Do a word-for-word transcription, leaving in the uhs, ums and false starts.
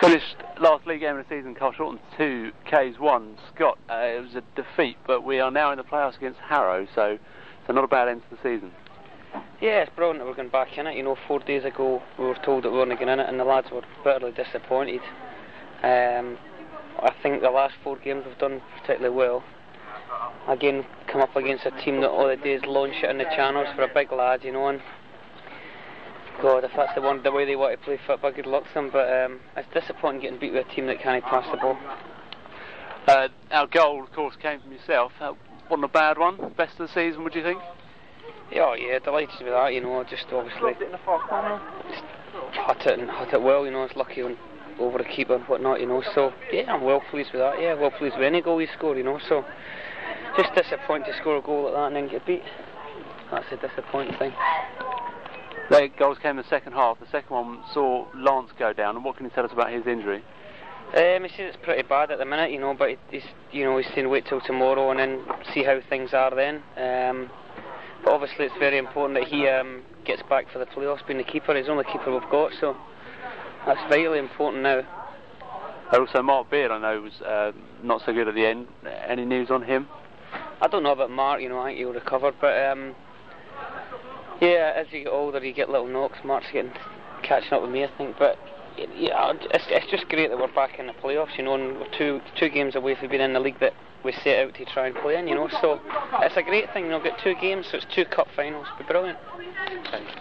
Finished last league game of the season, Carl Shorten two, K's one. Scott, uh, it was a defeat, but we are now in the playoffs against Harrow, so so not a bad end to the season. Yeah, it's brilliant that we're going back in it. You know, four days ago we were told that we weren't going in it, and the lads were bitterly disappointed. Um, I think the last four games we've done particularly well. Again, come up against a team that all they do is launch it in the channels for a big lad, you know, and God, if that's the one, the way they want to play football, good luck to them. But um, it's disappointing getting beat with a team that can't pass the ball. Uh, our goal, of course, came from yourself. Uh, wasn't a bad one. Best of the season, would you think? Yeah, oh yeah, delighted with that. You know, just obviously just hit it and hit it well. You know, it's lucky on over the keeper and whatnot. You know, so yeah, I'm well pleased with that. Yeah, well pleased with any goal you score. You know, so just disappointed to score a goal like that and then get beat. That's a disappointing thing. The goals came in the second half. The second one saw Lance go down. And what can you tell us about his injury? Um, he says it's pretty bad at the minute, you know, but he's, you know, he's saying wait till tomorrow and then see how things are then. Um, but obviously it's very important that he um, gets back for the playoffs, being the keeper. He's the only keeper we've got, so that's vitally important now. Also, Mark Beard, I know, was uh, not so good at the end. Any news on him? I don't know about Mark, you know, I think he'll recover, but um, yeah, as you get older you get little knocks. Mark's getting catching up with me, I think, but yeah, it's, it's just great that we're back in the playoffs, you know, and we're two two games away from being in the league that we set out to try and play in, you know, so it's a great thing, you know, we've got two games, so it's two cup finals, it'll be brilliant.